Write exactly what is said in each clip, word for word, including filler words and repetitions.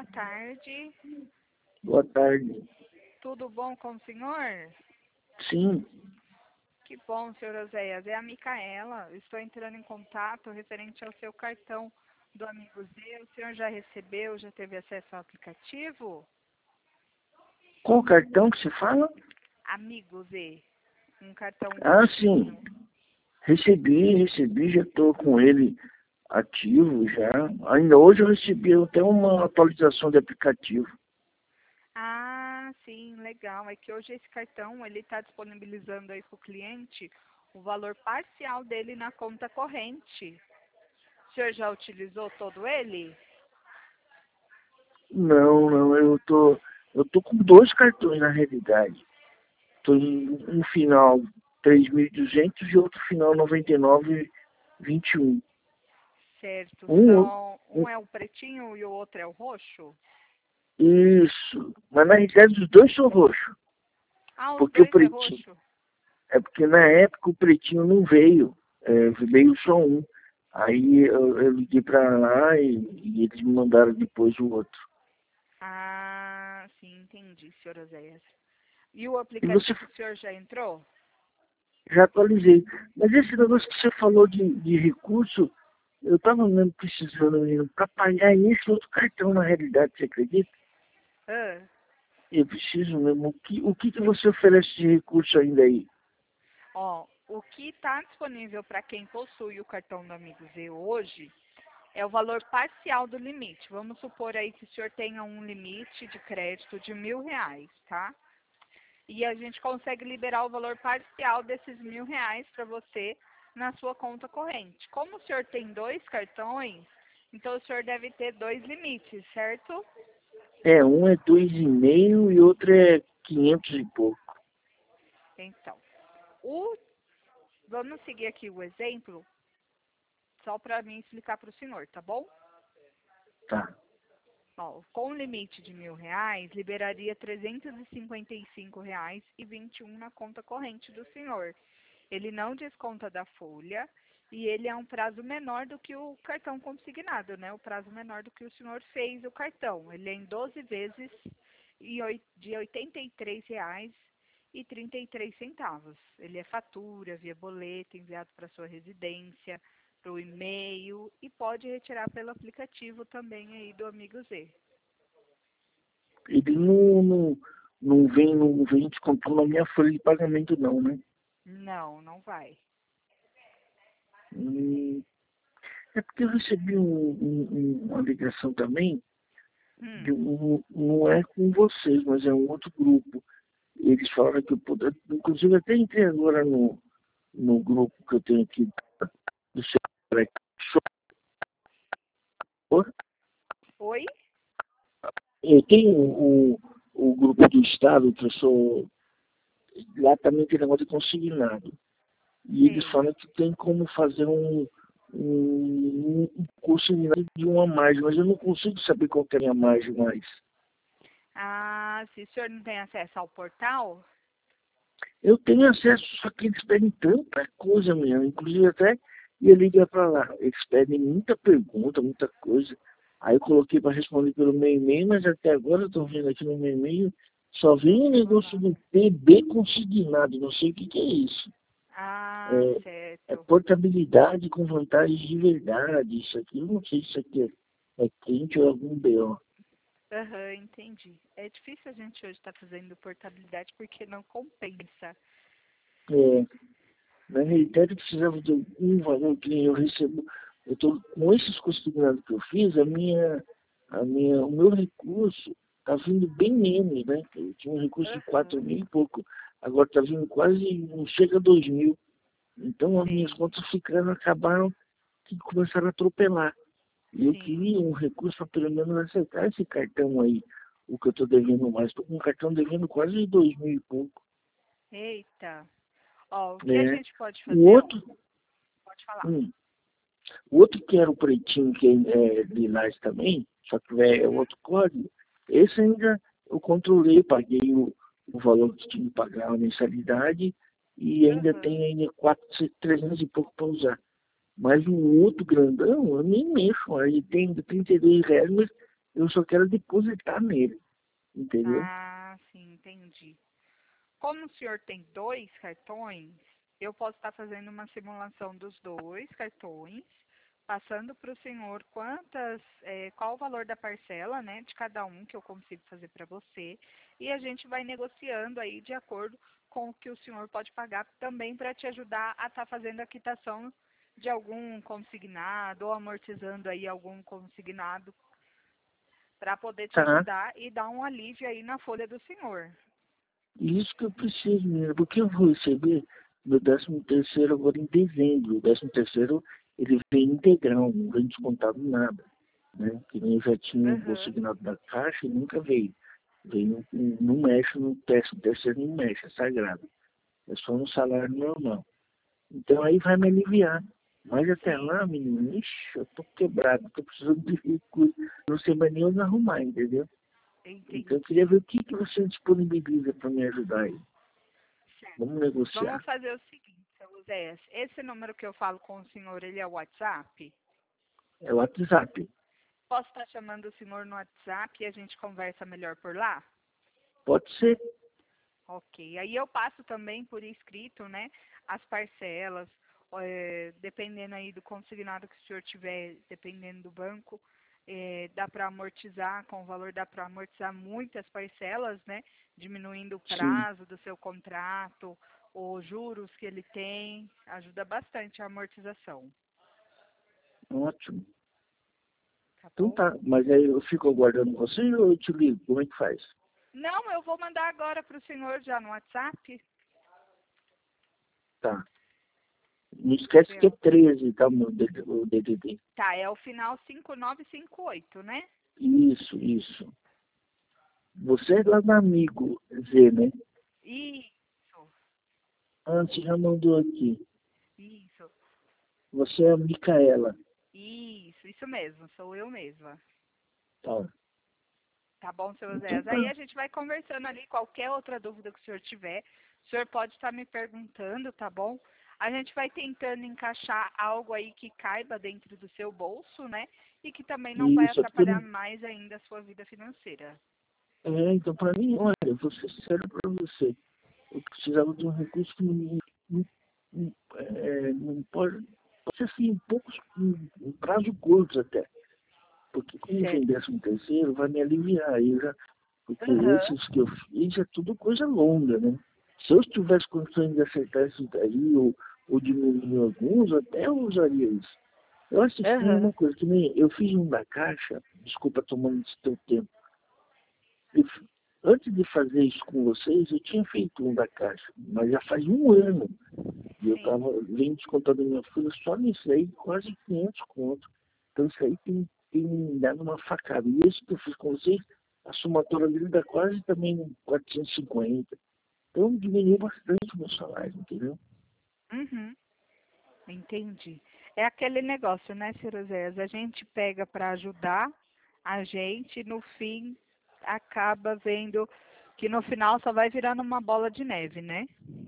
boa tarde. Boa tarde. Tudo bom com o senhor? Sim. Que bom, senhor Oséias. É a Micaela. Eu estou entrando em contato referente ao seu cartão do Amigo Z. O senhor já recebeu, já teve acesso ao aplicativo? Qual cartão que você fala? Amigo Z. Um cartão... Ah, sim. Recebi, recebi, já estou com ele ativo já. Ainda hoje eu recebi até uma atualização de aplicativo. Ah, sim, legal. É que hoje esse cartão, ele está disponibilizando aí para o cliente o valor parcial dele na conta corrente. O senhor já utilizou todo ele? Não, não, eu tô, eu tô com dois cartões na realidade. Tô em um final três mil e duzentos e outro final noventa e nove vinte e um. Certo. Um, São, um, um é o pretinho e o outro é o roxo? isso. Mas na realidade os dois são roxos. Ah, os Porque o dois é pretinho, roxo? é porque na época o pretinho não veio, é, veio só um. Aí eu, eu liguei para lá e, e eles me mandaram depois o outro. Ah, sim, entendi, senhor Oséias. E o E você aplicativo, o senhor já entrou? já atualizei. Mas esse negócio que você falou de, de recurso, eu estava mesmo precisando para pagar esse outro cartão na realidade, você acredita? Ah, Eu preciso mesmo. O que, o que, que você oferece de recurso ainda aí? ó, o que está disponível para quem possui o cartão do Amigo Z hoje é o valor parcial do limite. Vamos supor aí que o senhor tenha um limite de crédito de mil reais, tá? E a gente consegue liberar o valor parcial desses mil reais para você na sua conta corrente. Como o senhor tem dois cartões, então o senhor deve ter dois limites, certo? É, um é dois e meio e outro é quinhentos e pouco. Então, o, vamos seguir aqui o exemplo, só para mim explicar para o senhor, tá bom? Tá. Ó, com limite de mil reais, liberaria trezentos e cinquenta e cinco reais e vinte e um na conta corrente do senhor. Ele não desconta da folha e ele é um prazo menor do que o cartão consignado, né? O prazo menor do que o senhor fez o cartão. Ele é em doze vezes e oi- de oitenta e três reais e trinta e três centavos. Ele é fatura via boleto enviado para sua residência, para o e-mail e pode retirar pelo aplicativo também aí do Amigo Z. Ele não, não, não vem, não vem descontando na minha folha de pagamento não, né? Não, não vai. Hum, é porque eu recebi um, um, um- uma ligação também, de Hum, um, não é com vocês, mas é um outro grupo. Eles falaram que eu poderia, inclusive até entrei agora no, no grupo que eu tenho aqui do seu oi? eu tenho o, o grupo do Estado, que eu sou, lá também tem negócio de consignado. E eles Sei. falam que tem como fazer um, um, um curso de uma margem, mas eu não consigo saber qual que é a minha margem mais. Ah, se o senhor não tem acesso ao portal? Eu tenho acesso, só que eles pedem tanta coisa mesmo, inclusive até ia ligar para lá. Eles pedem muita pergunta, muita coisa. Aí eu coloquei para responder pelo meu e-mail, mas até agora eu estou vendo aqui no meu e-mail, só Não vem um chegou negócio nada. do P B consignado, não sei o que, que é isso. Ah, É, é certo. portabilidade com vantagens de verdade. Isso aqui, eu não sei se isso aqui é, é quente ou algum B O. Aham, entendi. É difícil a gente hoje estar fazendo portabilidade porque não compensa. É, na realidade, eu precisava de um valor que eu recebo. Eu tô, com esses consignados que eu fiz, a minha, a minha, o meu recurso está vindo bem menos, né? Eu tinha um recurso de quatro Aham, mil e pouco, agora está vindo quase, não chega a dois mil. Então, as minhas sim, contas ficaram, acabaram que começaram a atropelar. E eu sim. queria um recurso para pelo menos aceitar esse cartão aí, o que eu estou devendo mais. Estou com um cartão devendo quase dois mil e pouco. Eita. Ó, o que a Né? gente pode O fazer? outro, Pode falar. hum, o outro que era o pretinho, que é, é lilás também, só que é Uhum, outro código, esse ainda eu controlei, paguei o, o valor que tinha que pagar a mensalidade e ainda aham. tem ainda quatro, trezentos e pouco para usar. Mas o outro grandão, eu nem mexo, aí tem trinta e dois reais, mas Eu só quero depositar nele, entendeu? Ah, sim, entendi. Como o senhor tem dois cartões, eu posso estar fazendo uma simulação dos dois cartões, passando para o senhor quantas, eh, qual o valor da parcela, né, de cada um que eu consigo fazer para você, e a gente vai negociando aí de acordo com o que o senhor pode pagar também para te ajudar a estar fazendo a quitação de algum consignado ou amortizando aí algum consignado para poder te Tá? ajudar e dar um alívio aí na folha do senhor. Isso que eu preciso, menina, porque eu vou receber meu décimo terceiro agora em dezembro. O décimo terceiro ele vem integral, não vem descontado nada, né? Que nem eu já tinha um Aham. consignado da Caixa e nunca veio. Veio, não não mexe no décimo terceiro, não mexe, é sagrado. É só no salário normal. Então aí vai me aliviar. Mas até Sim, lá, menino, ixi, eu tô quebrado, tô precisando de recurso. Não sei mais nem onde arrumar, entendeu? Então eu queria entendi. ver o que, que você disponibiliza para me ajudar aí. Certo. Vamos negociar. Vamos fazer o seguinte, seu Zé, esse número que eu falo com o senhor, ele é o WhatsApp? É o WhatsApp. Posso estar chamando o senhor no WhatsApp e a gente conversa melhor por lá? Pode ser. Ok. Aí eu passo também por escrito, né, as parcelas, eh, dependendo aí do consignado que o senhor tiver, dependendo do banco, eh, dá para amortizar, com o valor dá para amortizar muitas parcelas, né, diminuindo o Sim. prazo do seu contrato, os juros que ele tem, ajuda bastante a amortização, Ótimo. tá Então bom? tá. Mas aí eu fico aguardando você ou eu te ligo? Como é que faz? Não, eu vou mandar agora para o senhor já no WhatsApp. Tá. Não Quer esquece ver? que é treze, tá? O meu D D o D D D. Tá, é o final cinco nove cinco oito, né? Isso, isso. Você é lá do amigo Z, né? Isso, Ah, você já mandou aqui. isso, Você é a Micaela. isso, isso mesmo, sou eu mesma. Tá. Tá bom, seu Zé? Então Aí tá. a gente vai conversando ali, qualquer outra dúvida que o senhor tiver, o senhor pode estar me perguntando, tá bom? A gente vai tentando encaixar algo aí que caiba dentro do seu bolso, né? E que também não vai Isso, é porque eu atrapalhar não. mais ainda a sua vida financeira. É, então pra mim, olha, eu vou ser sincero pra você. Eu precisava de um recurso que não, não, não, é, não pode, pode ser assim, um poucos, um, um prazo curto até. Porque como vem Certo. décimo terceiro, vai me aliviar. Aí eu já, porque Aham, esses que eu fiz é tudo coisa longa, né? Se eu tivesse condições de acertar isso daí ou, ou diminuir alguns, até eu usaria isso. Eu assisti aham, uma coisa que nem eu fiz um da Caixa, desculpa tomando esse teu tempo. Eu f- antes de fazer isso com vocês, eu tinha feito um da Caixa, mas já faz um ano. E eu sim. estava vendo descontado da minha folha só nisso aí, quase quinhentos conto. Então isso aí tem, tem me dado uma facada. E esse que eu fiz com vocês, a somatória dele dá quase também quatrocentos e cinquenta. Então diminuiu bastante o meu salário, entendeu? Uhum. Entendi. É aquele negócio, né, Ciruzés? A gente pega para ajudar a gente, no fim acaba vendo que no final só vai virando uma bola de neve, né?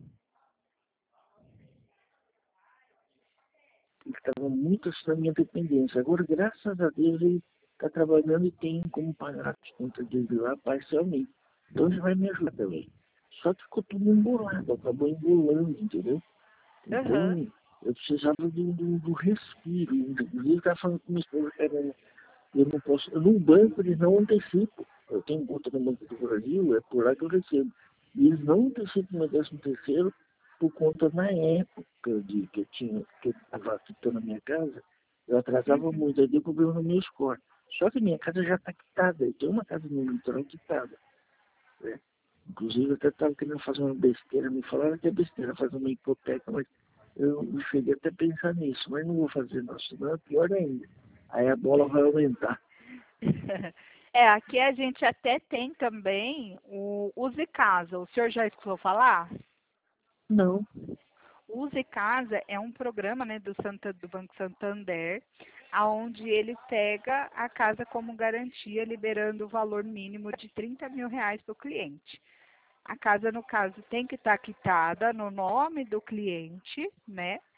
Ele estava muito acima da minha dependência. Agora, graças a Deus, ele está trabalhando e tem como pagar as contas dele lá parcialmente. Então ele vai me ajudar também. Só que ficou tudo embolado, acabou embolando, entendeu? Aham, Então, eu precisava do, do, do respiro. Inclusive, eu estava falando com minha esposa, cara, eu não posso. No banco, eles não antecipam. Eu tenho conta no Banco do Brasil, é por lá que eu recebo. E eles não antecipam meu décimo terceiro por conta, na época de, que eu tinha, que eu estava quitando a minha casa, eu atrasava uhum, muito, aí deu problema no meu score. Só que a minha casa já está quitada, eu tenho uma casa no litoral quitada, né? Inclusive, eu até estava querendo fazer uma besteira, me falaram que é besteira fazer uma hipoteca, mas eu não cheguei até a pensar nisso, mas não vou fazer, não, senão é pior ainda. Aí a bola vai aumentar. É, aqui a gente até tem também o Use Casa. O senhor já escutou falar? Não, O Use Casa é um programa, né, do, Santa, do Banco Santander, aonde ele pega a casa como garantia, liberando o valor mínimo de trinta mil reais para o cliente. A casa, no caso, tem que estar quitada no nome do cliente, né?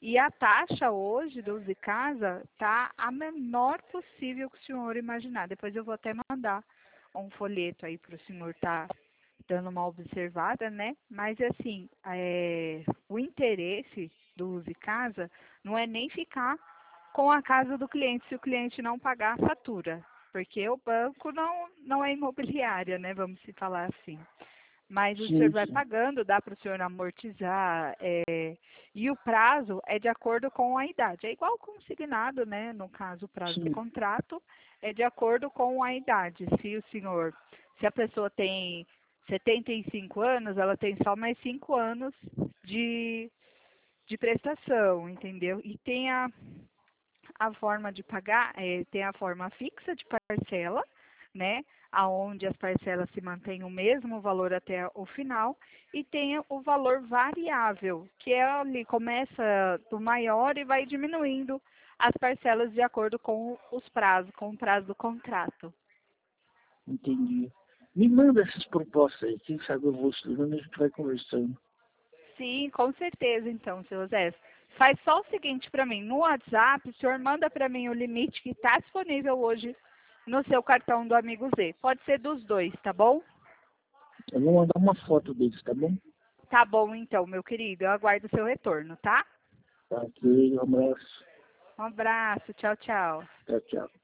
E a taxa hoje do Uzi Casa tá a menor possível que o senhor imaginar. Depois eu vou até mandar um folheto aí para o senhor estar dando uma observada, né? Mas assim, é, o interesse do Uzi Casa não é nem ficar com a casa do cliente se o cliente não pagar a fatura, porque o banco não, não é imobiliária, né? Vamos se falar assim. Mas o senhor Sim, vai sim, pagando, dá para o senhor amortizar, é, e o prazo é de acordo com a idade. É igual consignado, né? No caso, o prazo do sim, contrato é de acordo com a idade. Se o senhor, se a pessoa tem setenta e cinco anos, ela tem só mais cinco anos de, de prestação, entendeu? E tem a, a forma de pagar, é, tem a forma fixa de parcela, né? Aonde as parcelas se mantêm o mesmo valor até o final, e tem o valor variável, que é ali, começa do maior e vai diminuindo as parcelas de acordo com os prazos, com o prazo do contrato. entendi. Me manda essas propostas aí, quem sabe eu vou estudando e a gente vai conversando. Sim, com certeza, então, seu José. Faz só o seguinte para mim, no WhatsApp, o senhor manda para mim o limite que está disponível hoje no seu cartão do Amigo Z. Pode ser dos dois, tá bom? Eu vou mandar uma foto deles, tá bom? Tá bom, então, meu querido. Eu aguardo o seu retorno, tá? Tá, ok, um abraço. Um abraço. Tchau, tchau. Tchau, tchau.